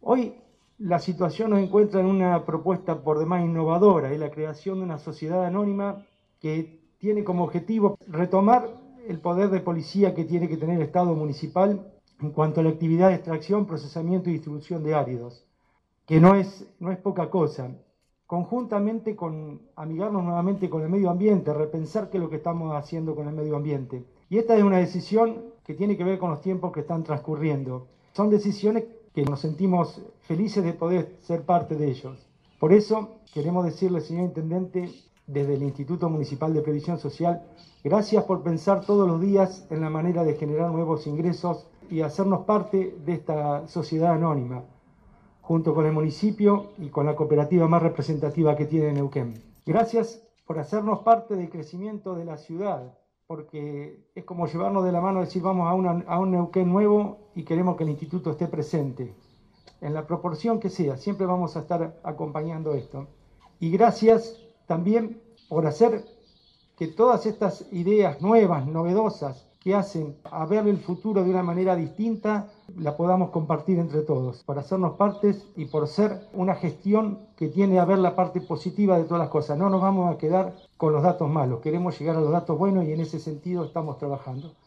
Hoy la situación nos encuentra en una propuesta por demás innovadora, es la creación de una sociedad anónima que tiene como objetivo retomar el poder de policía que tiene que tener el Estado municipal en cuanto a la actividad de extracción, procesamiento y distribución de áridos, que no es poca cosa. Conjuntamente con amigarnos nuevamente con el medio ambiente, repensar qué es lo que estamos haciendo con el medio ambiente. Y esta es una decisión que tiene que ver con los tiempos que están transcurriendo. Son decisiones que nos sentimos felices de poder ser parte de ellos. Por eso queremos decirle, señor Intendente, desde el Instituto Municipal de Previsión Social, gracias por pensar todos los días en la manera de generar nuevos ingresos y hacernos parte de esta sociedad anónima, junto con el municipio y con la cooperativa más representativa que tiene Neuquén. Gracias por hacernos parte del crecimiento de la ciudad, porque es como llevarnos de la mano y decir vamos a un Neuquén nuevo y queremos que el instituto esté presente. En la proporción que sea, siempre vamos a estar acompañando esto. Y gracias también por hacer que todas estas ideas nuevas, novedosas, que hacen a ver el futuro de una manera distinta, la podamos compartir entre todos, por hacernos partes y por ser una gestión que tiene a ver la parte positiva de todas las cosas. No nos vamos a quedar con los datos malos, queremos llegar a los datos buenos y en ese sentido estamos trabajando.